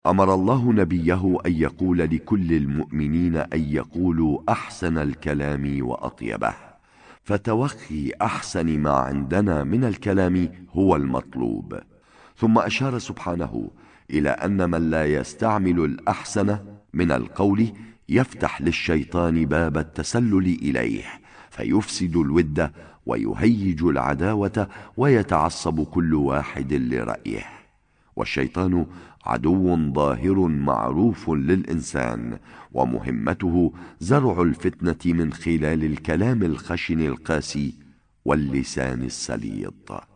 أمر الله نبيه أن يقول لكل المؤمنين أن يقولوا أحسن الكلام وأطيبه، فتوخي أحسن ما عندنا من الكلام هو المطلوب. ثم أشار سبحانه إلى أن من لا يستعمل الأحسن من القول يفتح للشيطان باب التسلل إليه، فيفسد الود ويهيج العداوة ويتعصب كل واحد لرأيه. والشيطان عدو ظاهر معروف للإنسان، ومهمته زرع الفتنة من خلال الكلام الخشن القاسي واللسان السليط.